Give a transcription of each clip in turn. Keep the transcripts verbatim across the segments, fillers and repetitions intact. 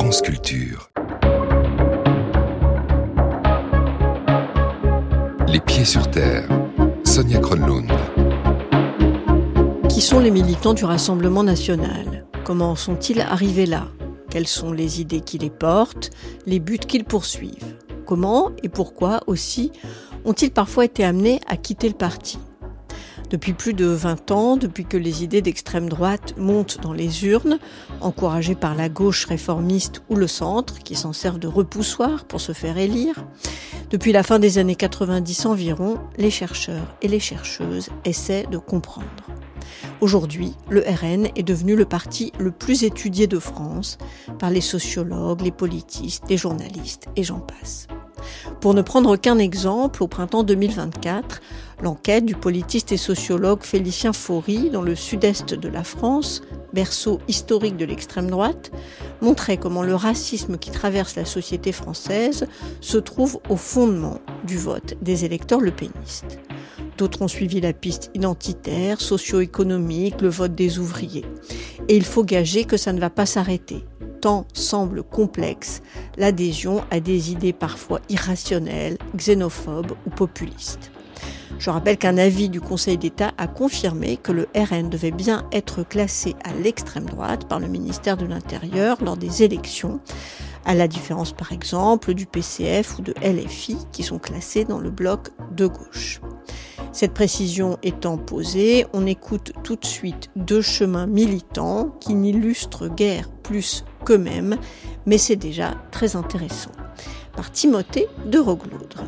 France Culture. Les pieds sur terre. Sonia Kronlund. Qui sont les militants du Rassemblement national ? Comment sont-ils arrivés là ? Quelles sont les idées qui les portent, les buts qu'ils poursuivent ? Comment et pourquoi aussi ont-ils parfois été amenés à quitter le parti ? Depuis plus de vingt ans, depuis que les idées d'extrême droite montent dans les urnes, encouragées par la gauche réformiste ou le centre, qui s'en servent de repoussoir pour se faire élire, depuis la fin des années quatre-vingt-dix environ, les chercheurs et les chercheuses essaient de comprendre. Aujourd'hui, le R N est devenu le parti le plus étudié de France par les sociologues, les politistes, les journalistes et j'en passe. Pour ne prendre qu'un exemple, au printemps deux mille vingt-quatre, l'enquête du politiste et sociologue Félicien Faury dans le sud-est de la France, berceau historique de l'extrême droite, montrait comment le racisme qui traverse la société française se trouve au fondement du vote des électeurs lepénistes. D'autres ont suivi la piste identitaire, socio-économique, le vote des ouvriers. Et il faut gager que ça ne va pas s'arrêter. Tant semble complexe l'adhésion à des idées parfois irrationnelles, xénophobes ou populistes. Je rappelle qu'un avis du Conseil d'État a confirmé que le R N devait bien être classé à l'extrême droite par le ministère de l'Intérieur lors des élections, à la différence par exemple du P C F ou de L F I qui sont classés dans le bloc de gauche. Cette précision étant posée, on écoute tout de suite deux chemins militants qui n'illustrent guère plus qu'eux-mêmes, mais c'est déjà très intéressant. Par Timothée de Rogloudre.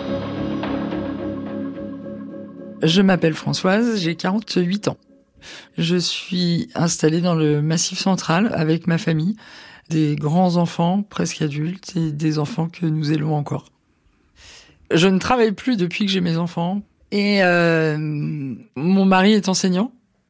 Je m'appelle Françoise, j'ai quarante-huit ans. Je suis installée dans le Massif central avec ma famille, des grands enfants presque adultes et des enfants que nous élevons encore. Je ne travaille plus depuis que j'ai mes enfants. Et euh, mon mari est enseignant.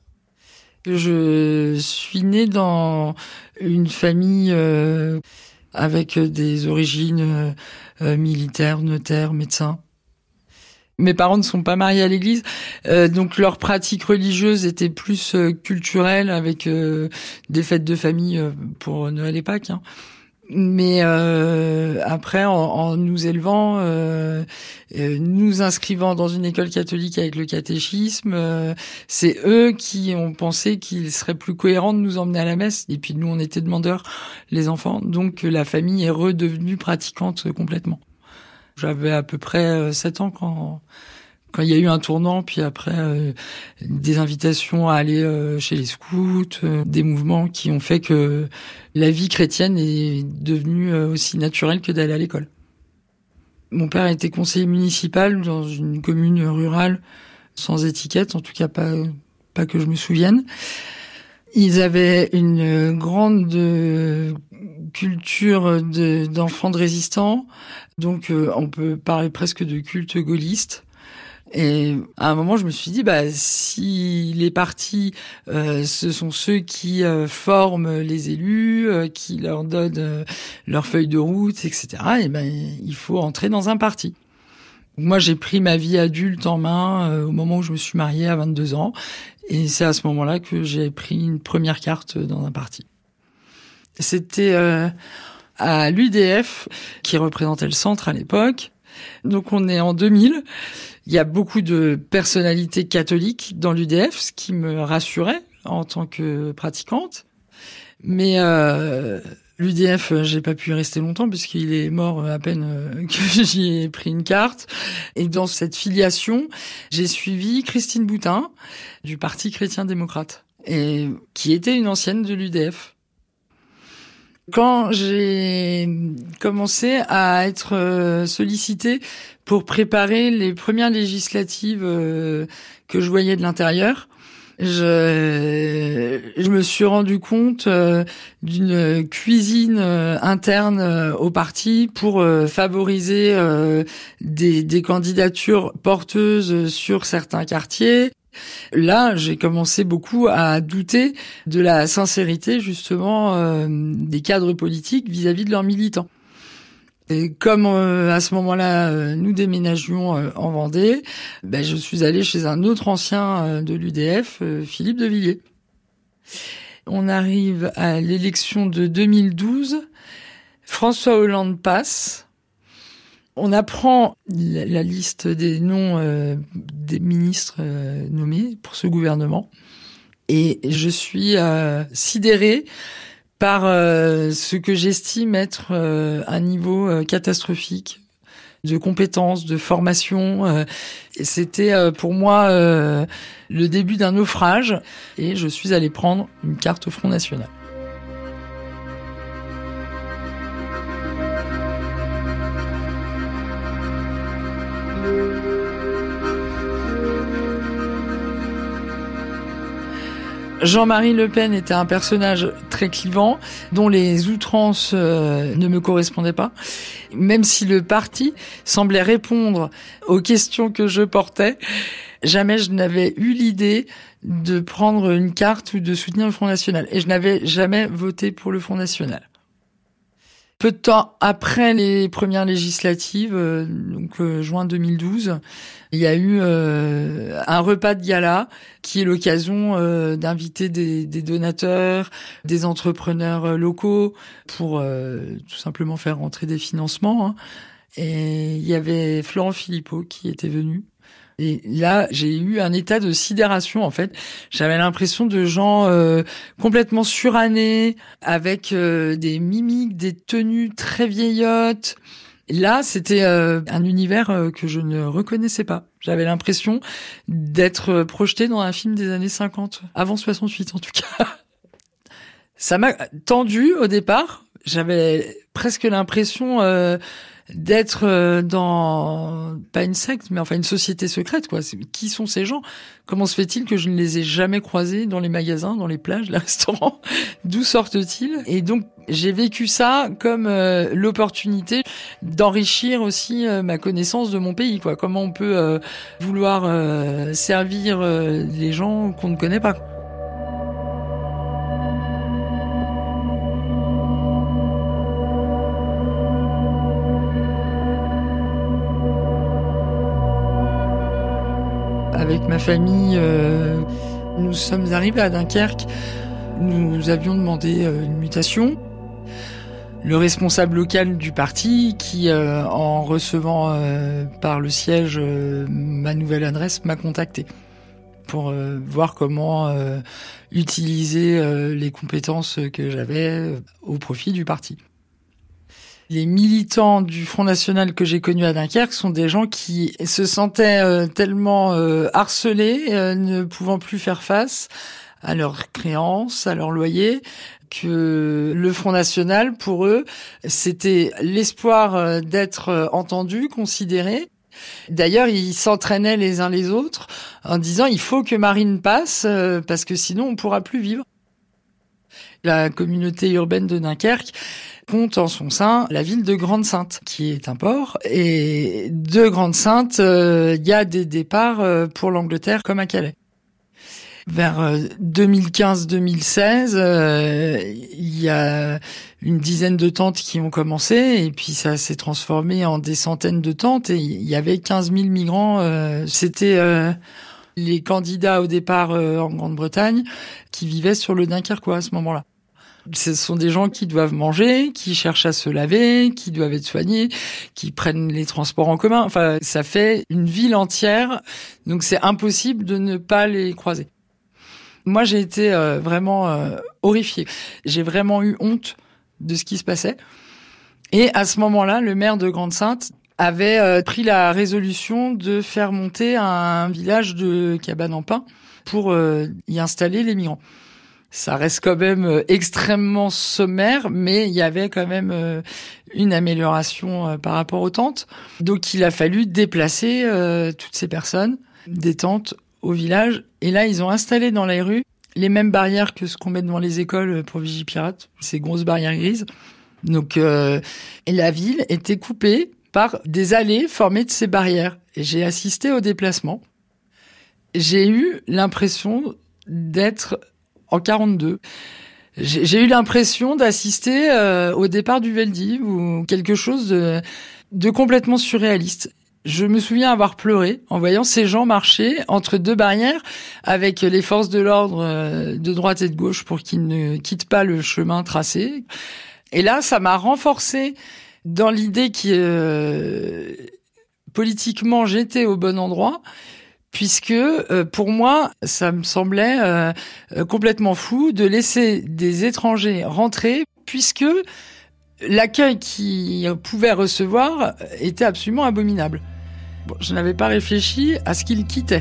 Je suis née dans une famille euh, avec des origines euh, militaires, notaires, médecins. Mes parents ne sont pas mariés à l'église, euh, donc leur pratique religieuse était plus euh, culturelle avec euh, des fêtes de famille euh, pour Noël et Pâques. Hein. Mais euh, après, en, en nous élevant, euh, euh, nous inscrivant dans une école catholique avec le catéchisme, euh, c'est eux qui ont pensé qu'il serait plus cohérent de nous emmener à la messe. Et puis nous, on était demandeurs, les enfants, donc la famille est redevenue pratiquante complètement. J'avais à peu près sept ans quand quand il y a eu un tournant, puis après euh, des invitations à aller euh, chez les scouts, euh, des mouvements qui ont fait que la vie chrétienne est devenue euh, aussi naturelle que d'aller à l'école. Mon père était conseiller municipal dans une commune rurale sans étiquette, en tout cas pas pas que je me souvienne. Ils avaient une grande culture de, d'enfants de résistants, donc euh, on peut parler presque de culte gaulliste. Et à un moment, je me suis dit, bah, si les partis, euh, ce sont ceux qui euh, forment les élus, euh, qui leur donnent euh, leur feuille de route, et cetera, et ben, il faut entrer dans un parti. Moi, j'ai pris ma vie adulte en main euh, au moment où je me suis mariée à vingt-deux ans. Et c'est à ce moment-là que j'ai pris une première carte dans un parti. C'était euh, à l'U D F, qui représentait le centre à l'époque. Donc on est en deux mille. Il y a beaucoup de personnalités catholiques dans l'U D F, ce qui me rassurait en tant que pratiquante. Mais euh, l'U D F, j'ai pas pu y rester longtemps puisqu'il est mort à peine que j'y ai pris une carte. Et dans cette filiation, j'ai suivi Christine Boutin du Parti chrétien-démocrate, et qui était une ancienne de l'U D F. Quand j'ai commencé à être sollicitée pour préparer les premières législatives que je voyais de l'intérieur, je, je me suis rendu compte d'une cuisine interne au parti pour favoriser des, des candidatures porteuses sur certains quartiers. Là, j'ai commencé beaucoup à douter de la sincérité, justement, euh, des cadres politiques vis-à-vis de leurs militants. Et comme euh, à ce moment-là, euh, nous déménagions euh, en Vendée, ben, je suis allée chez un autre ancien euh, de l'U D F, euh, Philippe de Villiers. On arrive à l'élection de deux mille douze François Hollande passe. On apprend la, la liste des noms euh, des ministres euh, nommés pour ce gouvernement. Et je suis euh, sidérée par euh, ce que j'estime être euh, un niveau euh, catastrophique de compétences, de formation. Euh, et c'était euh, pour moi euh, le début d'un naufrage. Et je suis allée prendre une carte au Front National. Jean-Marie Le Pen était un personnage très clivant, dont les outrances euh, ne me correspondaient pas. Même si le parti semblait répondre aux questions que je portais, jamais je n'avais eu l'idée de prendre une carte ou de soutenir le Front National. Et je n'avais jamais voté pour le Front National. Peu de temps après les premières législatives, euh, donc euh, juin deux mille douze, il y a eu euh, un repas de gala qui est l'occasion euh, d'inviter des, des donateurs, des entrepreneurs locaux pour euh, tout simplement faire rentrer des financements. Hein. Et il y avait Florent Philippot qui était venu. Et là, j'ai eu un état de sidération, en fait. J'avais l'impression de gens euh, complètement surannés, avec euh, des mimiques, des tenues très vieillottes. Là, c'était euh, un univers euh, que je ne reconnaissais pas. J'avais l'impression d'être projeté dans un film des années cinquante, avant soixante-huit en tout cas. Ça m'a tendu au départ. J'avais presque l'impression... Euh, d'être dans, pas une secte, mais enfin une société secrète, quoi. Qui sont ces gens? Comment se fait-il que je ne les ai jamais croisés dans les magasins, dans les plages, les restaurants? D'où sortent-ils? Et donc, j'ai vécu ça comme euh, l'opportunité d'enrichir aussi euh, ma connaissance de mon pays, quoi. Comment on peut euh, vouloir euh, servir euh, les gens qu'on ne connaît pas. Avec ma famille, euh, nous sommes arrivés à Dunkerque. Nous avions demandé euh, une mutation. Le responsable local du parti, qui, euh, en recevant euh, par le siège euh, ma nouvelle adresse, m'a contacté pour euh, voir comment euh, utiliser euh, les compétences que j'avais au profit du parti. Les militants du Front National que j'ai connus à Dunkerque sont des gens qui se sentaient euh, tellement euh, harcelés, euh, ne pouvant plus faire face à leurs créances, à leurs loyers, que le Front National, pour eux, c'était l'espoir euh, d'être euh, entendu, considéré. D'ailleurs, ils s'entraînaient les uns les autres en disant « il faut que Marine passe, euh, parce que sinon on pourra plus vivre ». La communauté urbaine de Dunkerque compte en son sein la ville de Grande-Synthe, qui est un port. Et de Grande-Synthe, il euh, y a des départs euh, pour l'Angleterre comme à Calais. Vers euh, deux mille quinze deux mille seize, il euh, y a une dizaine de tentes qui ont commencé, et puis ça s'est transformé en des centaines de tentes, et il y avait quinze mille migrants. Euh, c'était... Euh, les candidats au départ euh, en Grande-Bretagne qui vivaient sur le Dunkerquois à ce moment-là. Ce sont des gens qui doivent manger, qui cherchent à se laver, qui doivent être soignés, qui prennent les transports en commun. Enfin, ça fait une ville entière, donc c'est impossible de ne pas les croiser. Moi, j'ai été euh, vraiment euh, horrifiée. J'ai vraiment eu honte de ce qui se passait. Et à ce moment-là, le maire de Grande-Synthe avait euh, pris la résolution de faire monter un village de cabane en pin pour euh, y installer les migrants. Ça reste quand même euh, extrêmement sommaire, mais il y avait quand même euh, une amélioration euh, par rapport aux tentes. Donc il a fallu déplacer euh, toutes ces personnes des tentes au village. Et là, ils ont installé dans les rues les mêmes barrières que ce qu'on met devant les écoles pour Vigipirate, ces grosses barrières grises. Donc euh, et la ville était coupée par des allées formées de ces barrières. Et j'ai assisté au déplacement. J'ai eu l'impression d'être en quarante-deux. J'ai, j'ai eu l'impression d'assister euh, au départ du Veldiv ou quelque chose de, de complètement surréaliste. Je me souviens avoir pleuré en voyant ces gens marcher entre deux barrières avec les forces de l'ordre euh, de droite et de gauche pour qu'ils ne quittent pas le chemin tracé. Et là, ça m'a renforcé dans l'idée que euh, politiquement, j'étais au bon endroit, puisque euh, pour moi, ça me semblait euh, complètement fou de laisser des étrangers rentrer, puisque l'accueil qu'ils pouvaient recevoir était absolument abominable. Bon, je n'avais pas réfléchi à ce qu'ils quittaient.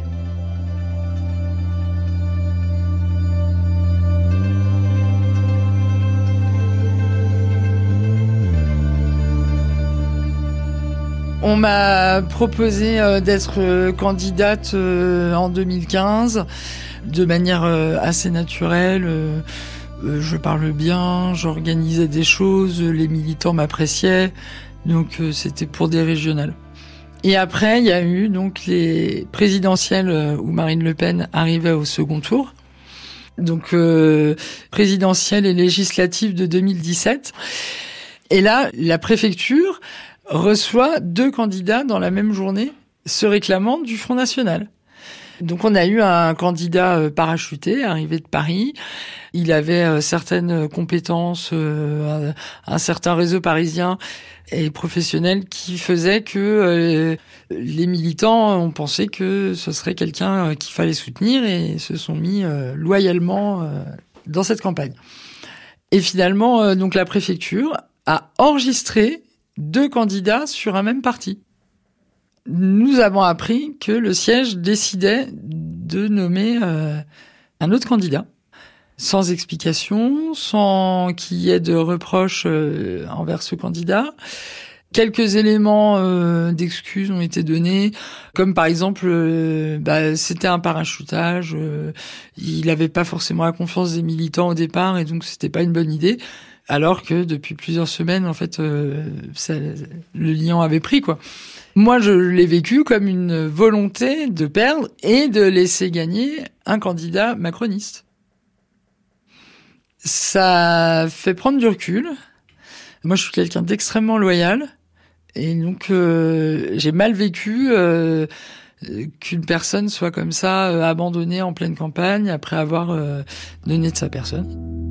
On m'a proposé euh, d'être euh, candidate euh, en deux mille quinze de manière euh, assez naturelle. Euh, euh, je parle bien, j'organisais des choses, les militants m'appréciaient, donc euh, c'était pour des régionales. Et après, il y a eu donc les présidentielles euh, où Marine Le Pen arrivait au second tour. Donc euh, présidentielle et législative de deux mille dix-sept. Et là, la préfecture reçoit deux candidats dans la même journée se réclamant du Front National. Donc on a eu un candidat parachuté, arrivé de Paris. Il avait certaines compétences, un, un certain réseau parisien et professionnel qui faisait que euh, les militants ont pensé que ce serait quelqu'un qu'il fallait soutenir et se sont mis euh, loyalement euh, dans cette campagne. Et finalement, euh, donc la préfecture a enregistré deux candidats sur un même parti. Nous avons appris que le siège décidait de nommer euh, un autre candidat, sans explication, sans qu'il y ait de reproches euh, envers ce candidat. Quelques éléments euh, d'excuses ont été donnés, comme par exemple, euh, bah, c'était un parachutage, euh, il n'avait pas forcément la confiance des militants au départ, et donc c'était pas une bonne idée. Alors que depuis plusieurs semaines, en fait, euh, ça, le lion avait pris, quoi. Moi, je l'ai vécu comme une volonté de perdre et de laisser gagner un candidat macroniste. Ça fait prendre du recul. Moi, je suis quelqu'un d'extrêmement loyal. Et donc, euh, j'ai mal vécu euh, qu'une personne soit comme ça, euh, abandonnée en pleine campagne, après avoir euh, donné de sa personne.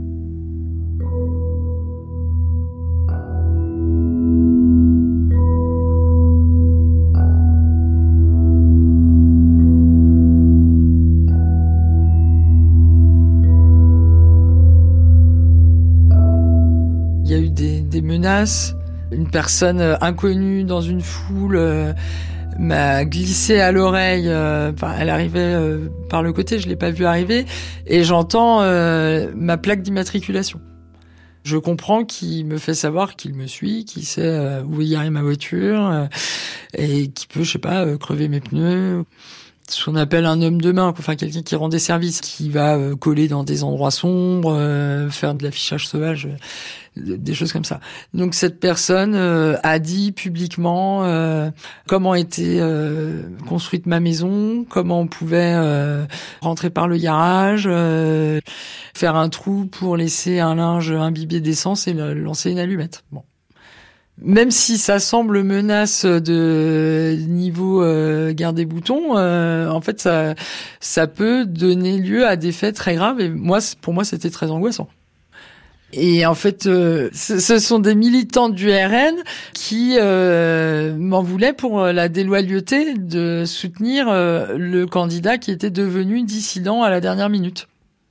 Il y a eu des, des menaces. Une personne inconnue dans une foule euh, m'a glissé à l'oreille. Euh, enfin, elle arrivait euh, par le côté, je l'ai pas vue arriver, et j'entends euh, ma plaque d'immatriculation. Je comprends qu'il me fait savoir qu'il me suit, qu'il sait euh, où est ma voiture, euh, et qu'il peut, je sais pas, euh, crever mes pneus. Ce qu'on appelle un homme de main, enfin quelqu'un qui rend des services, qui va euh, coller dans des endroits sombres, euh, faire de l'affichage sauvage, euh, des choses comme ça. Donc cette personne euh, a dit publiquement euh, comment était euh, construite ma maison, comment on pouvait euh, rentrer par le garage, euh, faire un trou pour laisser un linge imbibé d'essence et le, lancer une allumette. Bon. Même si ça semble menace de niveau euh, guerre des boutons, euh, en fait, ça, ça peut donner lieu à des faits très graves. Et moi, pour moi, c'était très angoissant. Et en fait, euh, ce, ce sont des militants du R N qui euh, m'en voulaient pour la déloyauté de soutenir euh, le candidat qui était devenu dissident à la dernière minute.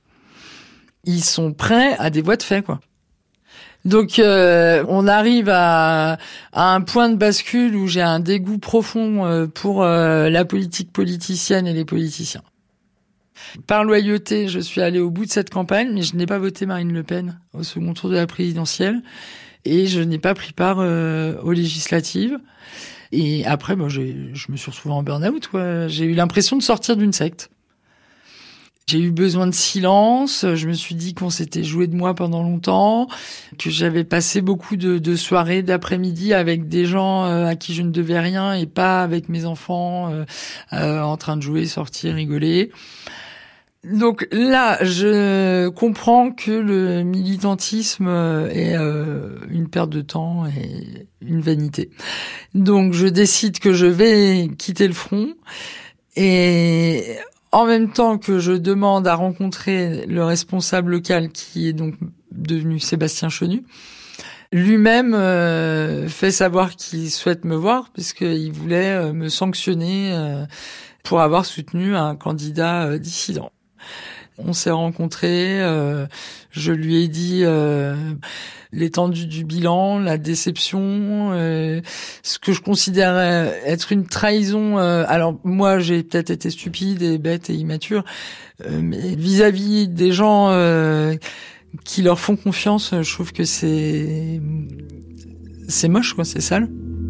Ils sont prêts à des voies de fait, quoi. Donc euh, on arrive à, à un point de bascule où j'ai un dégoût profond euh, pour euh, la politique politicienne et les politiciens. Par loyauté, je suis allée au bout de cette campagne, mais je n'ai pas voté Marine Le Pen au second tour de la présidentielle et je n'ai pas pris part euh, aux législatives. Et après, bon, j'ai, je me suis retrouvée en burn-out, quoi. J'ai eu l'impression de sortir d'une secte. J'ai eu besoin de silence, je me suis dit qu'on s'était joué de moi pendant longtemps, que j'avais passé beaucoup de, de soirées, d'après-midi avec des gens euh, à qui je ne devais rien et pas avec mes enfants euh, euh, en train de jouer, sortir, rigoler. Donc là, je comprends que le militantisme est euh, une perte de temps et une vanité. Donc je décide que je vais quitter le front et en même temps que je demande à rencontrer le responsable local qui est donc devenu Sébastien Chenu, lui-même euh, fait savoir qu'il souhaite me voir puisqu'il voulait euh, me sanctionner euh, pour avoir soutenu un candidat euh, dissident. On s'est rencontrés, euh, je lui ai dit euh, l'étendue du bilan, la déception, euh, ce que je considérais être une trahison. Euh, alors moi, j'ai peut-être été stupide et bête et immature, euh, mais vis-à-vis des gens euh, qui leur font confiance, je trouve que c'est c'est moche, quoi, c'est sale.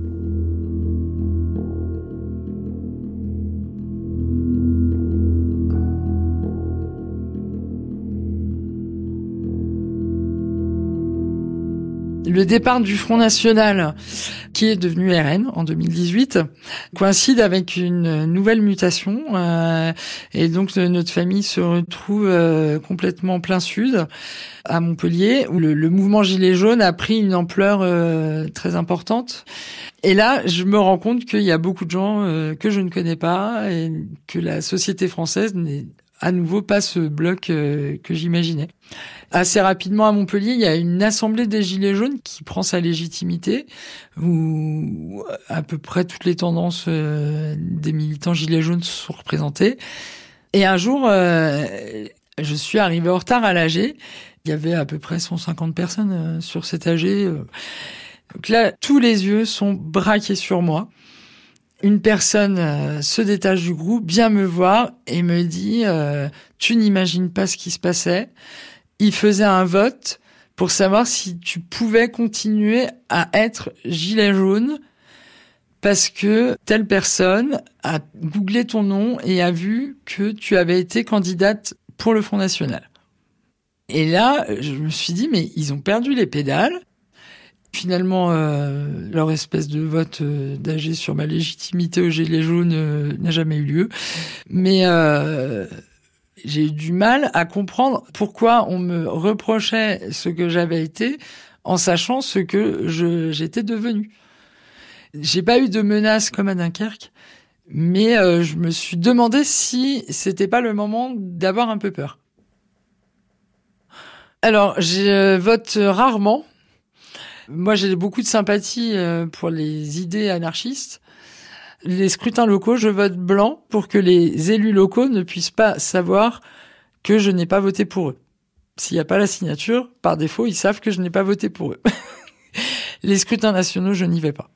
Le départ du Front National, qui est devenu R N en deux mille dix-huit, coïncide avec une nouvelle mutation. Euh, et donc, notre famille se retrouve euh, complètement plein sud, à Montpellier, où le, le mouvement Gilets jaunes a pris une ampleur euh, très importante. Et là, je me rends compte qu'il y a beaucoup de gens euh, que je ne connais pas et que la société française n'est à nouveau pas ce bloc euh, que j'imaginais. Assez rapidement à Montpellier, il y a une assemblée des Gilets jaunes qui prend sa légitimité, où à peu près toutes les tendances euh, des militants Gilets jaunes sont représentées. Et un jour, euh, je suis arrivée en retard à l'A G. Il y avait à peu près cent cinquante personnes euh, sur cet A G. Donc là, tous les yeux sont braqués sur moi. Une personne euh, se détache du groupe, vient me voir et me dit euh, « Tu n'imagines pas ce qui se passait. Il faisait un vote pour savoir si tu pouvais continuer à être gilet jaune parce que telle personne a googlé ton nom et a vu que tu avais été candidate pour le Front National. » Et là, je me suis dit « Mais ils ont perdu les pédales. » Finalement, euh, leur espèce de vote euh, d'A G sur ma légitimité aux Gilets jaunes euh, n'a jamais eu lieu. Mais euh, j'ai eu du mal à comprendre pourquoi on me reprochait ce que j'avais été en sachant ce que je, j'étais devenue. J'ai pas eu de menaces comme à Dunkerque, mais euh, je me suis demandé si c'était pas le moment d'avoir un peu peur. Alors, je vote rarement. Moi, j'ai beaucoup de sympathie pour les idées anarchistes. Les scrutins locaux, je vote blanc pour que les élus locaux ne puissent pas savoir que je n'ai pas voté pour eux. S'il n'y a pas la signature, par défaut, ils savent que je n'ai pas voté pour eux. Les scrutins nationaux, je n'y vais pas.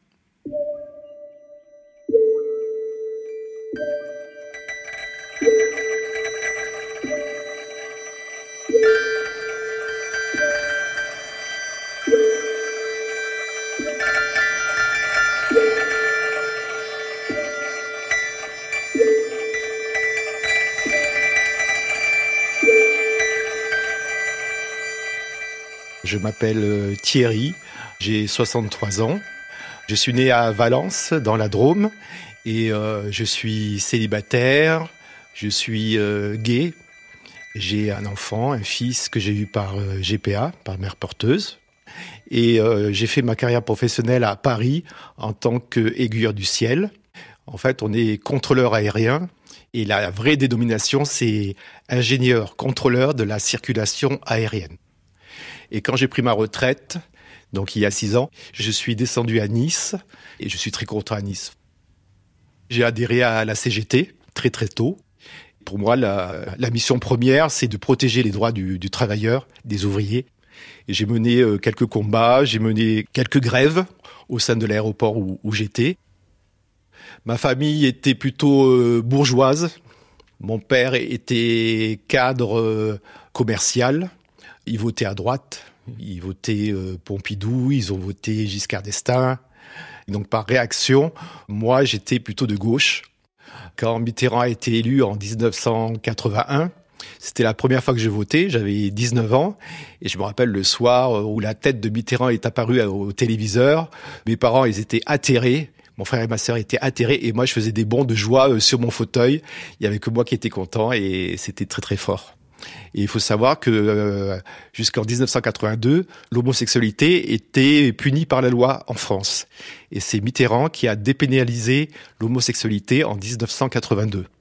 Je m'appelle Thierry, j'ai soixante-trois ans. Je suis né à Valence, dans la Drôme, et euh, je suis célibataire, je suis euh, gay. J'ai un enfant, un fils que j'ai eu par euh, G P A, par mère porteuse. Et euh, j'ai fait ma carrière professionnelle à Paris en tant qu'aiguilleur du ciel. En fait, on est contrôleur aérien. Et la vraie dénomination, c'est ingénieur contrôleur de la circulation aérienne. Et quand j'ai pris ma retraite, donc il y a six ans, je suis descendu à Nice et je suis très content à Nice. J'ai adhéré à la C G T très très tôt. Pour moi, la, la mission première, c'est de protéger les droits du, du travailleur, des ouvriers. Et j'ai mené euh, quelques combats, j'ai mené quelques grèves au sein de l'aéroport où, où j'étais. Ma famille était plutôt euh, bourgeoise. Mon père était cadre euh, commercial. Ils votaient à droite, ils votaient euh, Pompidou, ils ont voté Giscard d'Estaing. Donc par réaction, moi j'étais plutôt de gauche. Quand Mitterrand a été élu en dix-neuf cent quatre-vingt-un, c'était la première fois que je votais, j'avais dix-neuf ans. Et je me rappelle le soir où la tête de Mitterrand est apparue au téléviseur. Mes parents, ils étaient atterrés. Mon frère et ma sœur étaient atterrés et moi je faisais des bonds de joie sur mon fauteuil. Il y avait que moi qui étais content et c'était très très fort. Et il faut savoir que euh, jusqu'en dix-neuf cent quatre-vingt-deux, l'homosexualité était punie par la loi en France. Et c'est Mitterrand qui a dépénalisé l'homosexualité en dix-neuf cent quatre-vingt-deux.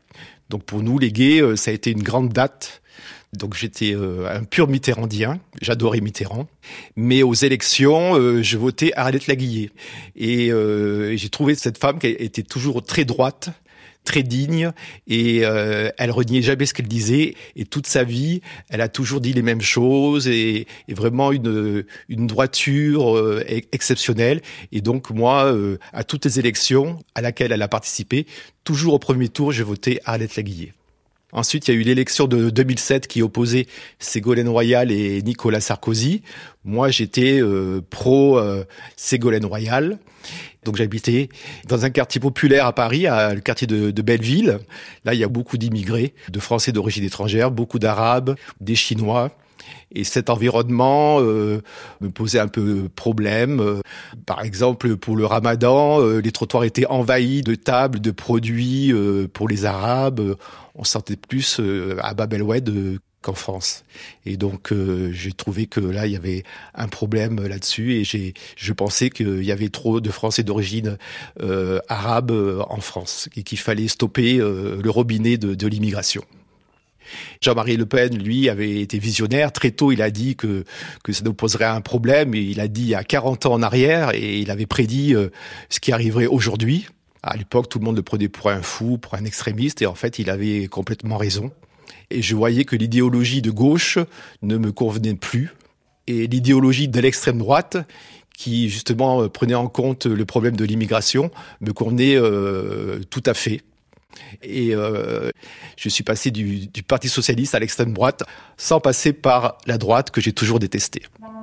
Donc pour nous, les gays, ça a été une grande date. Donc j'étais euh, un pur mitterrandien, j'adorais Mitterrand. Mais aux élections, euh, je votais Arlette Laguillet. Et euh, j'ai trouvé cette femme qui était toujours très droite, très digne, et euh, elle reniait jamais ce qu'elle disait. Et toute sa vie, elle a toujours dit les mêmes choses, et, et vraiment une, une droiture euh, exceptionnelle. Et donc moi, euh, à toutes les élections à laquelle elle a participé, toujours au premier tour, je votais Arlette Laguillet. Ensuite, il y a eu l'élection de deux mille sept qui opposait Ségolène Royal et Nicolas Sarkozy. Moi, j'étais euh, pro euh, Ségolène Royal. Donc j'habitais dans un quartier populaire à Paris, à, le quartier de, de Belleville. Là, il y a beaucoup d'immigrés, de Français d'origine étrangère, beaucoup d'Arabes, des Chinois. Et cet environnement euh, me posait un peu problème. Par exemple, pour le Ramadan, euh, les trottoirs étaient envahis de tables, de produits euh, pour les Arabes. On sentait plus euh, à Bab el-Oued euh, qu'en France. Et donc, euh, j'ai trouvé que là, il y avait un problème là-dessus. Et j'ai, je pensais qu'il y avait trop de Français d'origine euh, arabe euh, en France et qu'il fallait stopper euh, le robinet de, de l'immigration. Jean-Marie Le Pen, lui, avait été visionnaire. Très tôt, il a dit que, que ça nous poserait un problème. Et il a dit il y a quarante ans en arrière, et il avait prédit euh, ce qui arriverait aujourd'hui. À l'époque, tout le monde le prenait pour un fou, pour un extrémiste, et en fait, il avait complètement raison. Et je voyais que l'idéologie de gauche ne me convenait plus. Et l'idéologie de l'extrême droite, qui justement prenait en compte le problème de l'immigration, me convenait euh, tout à fait. Et euh, je suis passé du, du Parti socialiste à l'extrême droite, sans passer par la droite que j'ai toujours détestée.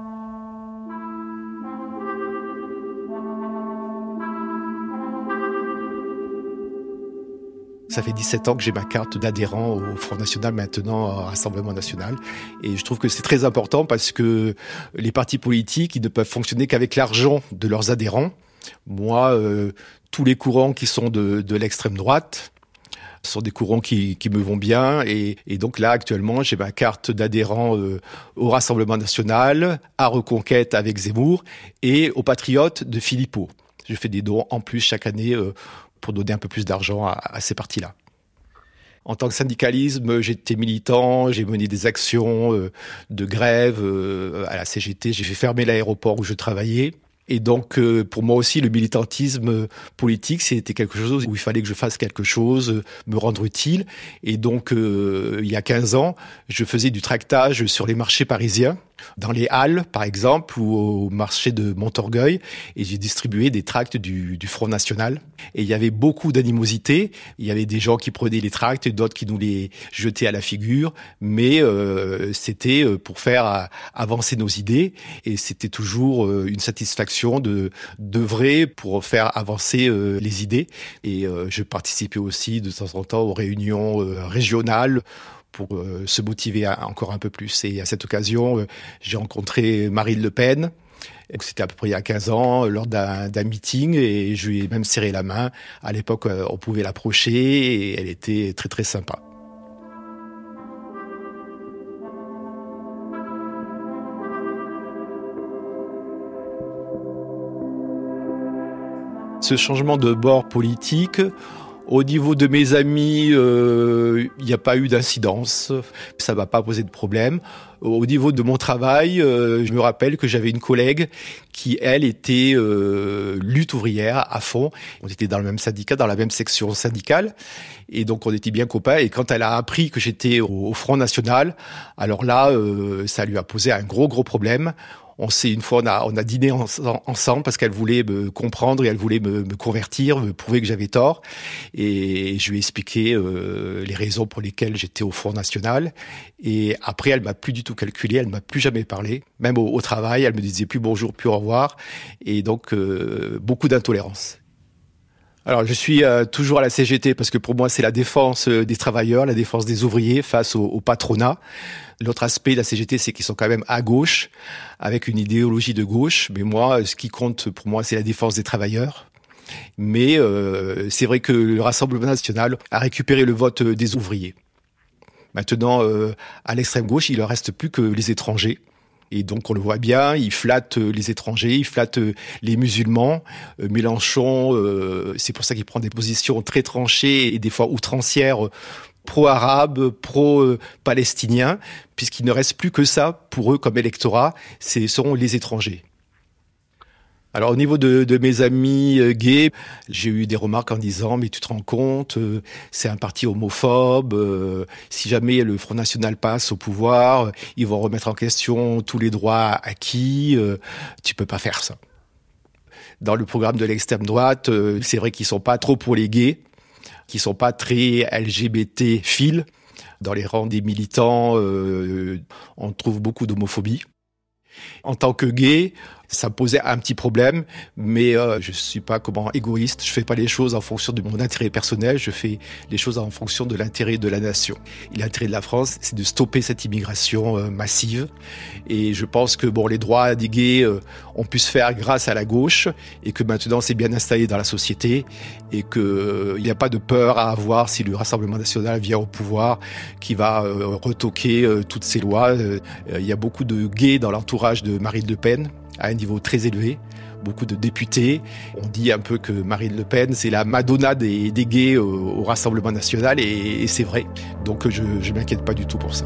Ça fait dix-sept ans que j'ai ma carte d'adhérent au Front National, maintenant au Rassemblement National. Et je trouve que c'est très important parce que les partis politiques, ils ne peuvent fonctionner qu'avec l'argent de leurs adhérents. Moi, euh, tous les courants qui sont de, de l'extrême droite, ce sont des courants qui, qui me vont bien. Et, et donc là, actuellement, j'ai ma carte d'adhérent euh, au Rassemblement National, à Reconquête avec Zemmour et aux Patriotes de Philippot. Je fais des dons en plus chaque année euh, pour donner un peu plus d'argent à, à ces partis-là. En tant que syndicalisme, j'étais militant, j'ai mené des actions euh, de grève euh, à la C G T. J'ai fait fermer l'aéroport où je travaillais. Et donc, euh, pour moi aussi, le militantisme politique, c'était quelque chose où il fallait que je fasse quelque chose, euh, me rendre utile. Et donc, euh, il y a quinze ans, je faisais du tractage sur les marchés parisiens, dans les Halles, par exemple, ou au marché de Montorgueil. Et j'ai distribué des tracts du, du Front National. Et il y avait beaucoup d'animosité. Il y avait des gens qui prenaient les tracts et d'autres qui nous les jetaient à la figure. Mais euh, c'était pour faire avancer nos idées. Et c'était toujours une satisfaction de d'œuvrer pour faire avancer euh, les idées. Et euh, je participais aussi de temps en temps aux réunions euh, régionales pour euh, se motiver à, encore un peu plus. Et à cette occasion, euh, j'ai rencontré Marine Le Pen. C'était à peu près il y a quinze ans, lors d'un, d'un meeting, et je lui ai même serré la main. À l'époque, on pouvait l'approcher, et elle était très très sympa. Ce changement de bord politique, au niveau de mes amis, il euh, n'y a pas eu d'incidence, ça ne m'a pas posé de problème. Au niveau de mon travail, euh, je me rappelle que j'avais une collègue qui, elle, était euh, lutte ouvrière à fond. On était dans le même syndicat, dans la même section syndicale, et donc on était bien copains. Et quand elle a appris que j'étais au, au Front National, alors là, euh, ça lui a posé un gros, gros problème. On s'est, une fois, on a, on a dîné en, ensemble parce qu'elle voulait me comprendre et elle voulait me, me convertir, me prouver que j'avais tort. Et je lui ai expliqué euh, les raisons pour lesquelles j'étais au Front National. Et après, elle m'a plus du tout calculé, elle m'a plus jamais parlé. Même au, au travail, elle me disait plus bonjour, plus au revoir. Et donc, euh, beaucoup d'intolérance. Alors, je suis euh, toujours à la C G T parce que pour moi, c'est la défense des travailleurs, la défense des ouvriers face au, au patronat. L'autre aspect de la C G T, c'est qu'ils sont quand même à gauche, avec une idéologie de gauche. Mais moi, ce qui compte pour moi, c'est la défense des travailleurs. Mais euh, c'est vrai que le Rassemblement National a récupéré le vote des ouvriers. Maintenant, euh, à l'extrême gauche, il ne reste plus que les étrangers. Et donc, on le voit bien, il flatte les étrangers, il flatte les musulmans. Euh, Mélenchon, euh, c'est pour ça qu'il prend des positions très tranchées et des fois outrancières pro-arabe, pro-palestinien, puisqu'il ne reste plus que ça pour eux comme électorat, ce seront les étrangers. Alors au niveau de, de mes amis euh, gays, j'ai eu des remarques en disant « mais tu te rends compte, euh, c'est un parti homophobe, euh, si jamais le Front National passe au pouvoir, euh, ils vont remettre en question tous les droits acquis, euh, tu peux pas faire ça ». Dans le programme de l'extrême droite, euh, c'est vrai qu'ils sont pas trop pour les gays, qu'ils sont pas très L G B T-philes. Dans les rangs des militants, euh, on trouve beaucoup d'homophobie. En tant que gay, ça me posait un petit problème, mais euh, je suis pas comment égoïste. Je fais pas les choses en fonction de mon intérêt personnel. Je fais les choses en fonction de l'intérêt de la nation. Et l'intérêt de la France, c'est de stopper cette immigration euh, massive. Et je pense que bon, les droits des gays euh, ont pu se faire grâce à la gauche, et que maintenant c'est bien installé dans la société, et que euh, il n'y a pas de peur à avoir si le Rassemblement national vient au pouvoir, qui va euh, retoquer euh, toutes ces lois. Euh, il y a beaucoup de gays dans l'entourage de Marine Le Pen, à un niveau très élevé, beaucoup de députés. On dit un peu que Marine Le Pen, c'est la Madonna des, des gays au, au Rassemblement national, et, et c'est vrai. Donc je ne m'inquiète pas du tout pour ça.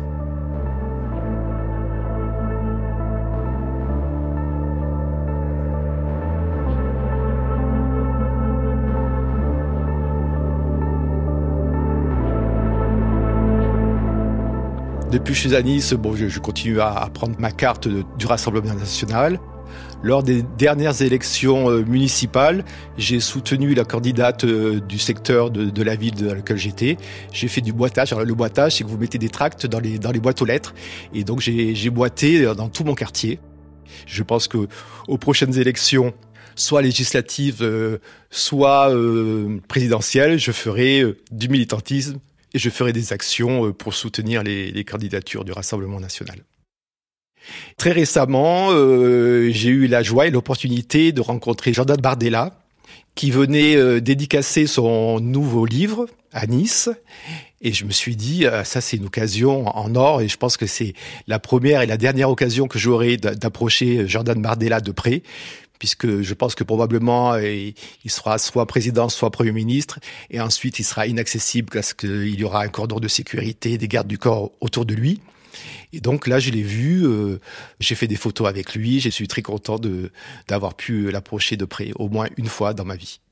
Depuis que je suis à Nice, bon, je, je continue à, à prendre ma carte de, du Rassemblement national. Lors des dernières élections euh, municipales, j'ai soutenu la candidate euh, du secteur de, de la ville dans laquelle j'étais. J'ai fait du boitage. Alors, le boitage, c'est que vous mettez des tracts dans les, dans les boîtes aux lettres. Et donc, j'ai, j'ai boité dans tout mon quartier. Je pense que aux prochaines élections, soit législatives, euh, soit euh, présidentielles, je ferai euh, du militantisme et je ferai des actions euh, pour soutenir les, les candidatures du Rassemblement national. Très récemment, euh, j'ai eu la joie et l'opportunité de rencontrer Jordan Bardella, qui venait euh, dédicacer son nouveau livre à Nice. Et je me suis dit, euh, ça c'est une occasion en or, et je pense que c'est la première et la dernière occasion que j'aurai d'approcher Jordan Bardella de près, puisque je pense que probablement il sera soit président, soit Premier ministre, et ensuite il sera inaccessible parce qu'il y aura un cordon de sécurité, des gardes du corps autour de lui. Et donc là, je l'ai vu, euh, j'ai fait des photos avec lui, je suis très content de, d'avoir pu l'approcher de près, au moins une fois dans ma vie.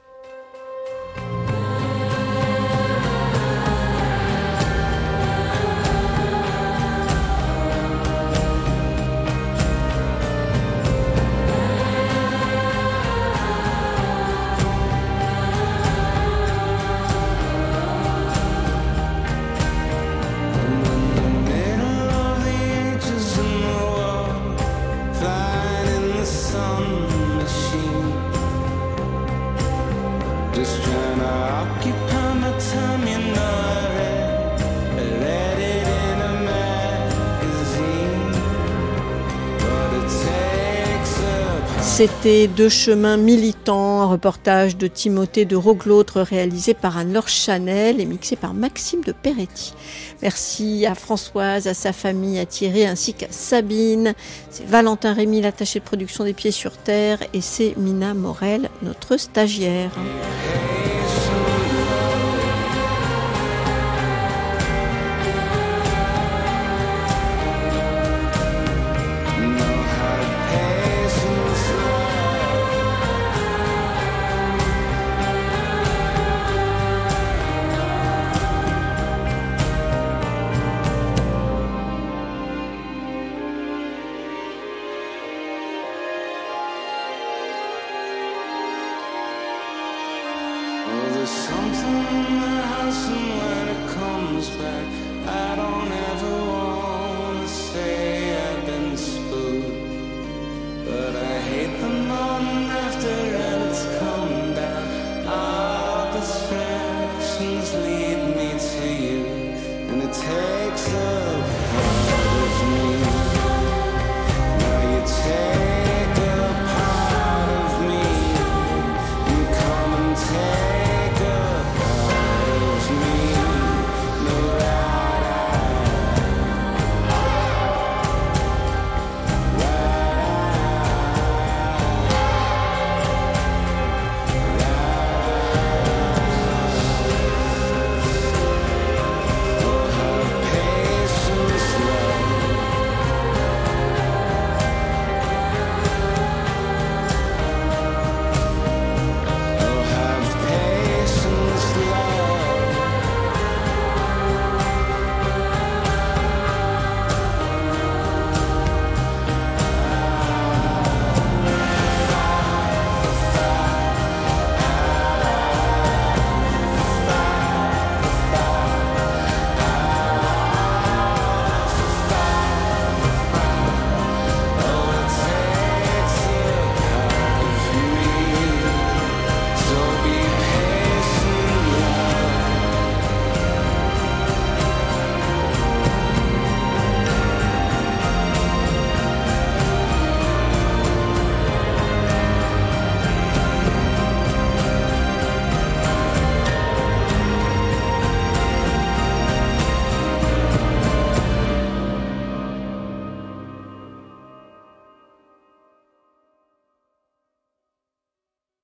C'était Deux chemins militants, un reportage de Timothée de Roglautre réalisé par Anne-Laure Chanel et mixé par Maxime de Peretti. Merci à Françoise, à sa famille, à Thierry ainsi qu'à Sabine. C'est Valentin Rémy, l'attaché de production des Pieds sur Terre, et c'est Mina Morel, notre stagiaire. But I hate them